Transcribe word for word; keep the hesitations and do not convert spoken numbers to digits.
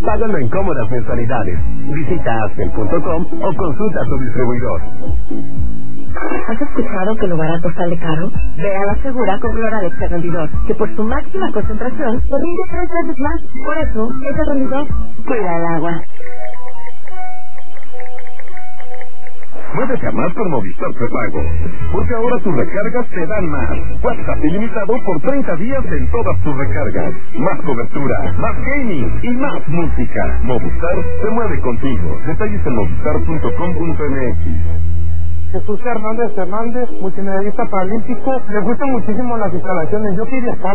Págalo en cómodas mensualidades. Visita axtel punto com o consulta a tu distribuidor. ¿Has escuchado que lo barato sale caro? Ve a la segura con Cloralex el rendidor, que por su máxima concentración te rinde tres veces más. Por eso, es el rendidor. Cuida el agua. Muévete a más con Movistar Prepago, porque ahora tus recargas te dan más. WhatsApp ilimitado por treinta días en todas tus recargas. Más cobertura, más gaming y más música. Movistar se mueve contigo. Detalles en movistar punto com punto m x. Jesús Hernández Hernández, multimedallista paralímpico. Le gustan muchísimo las instalaciones. Yo quería estar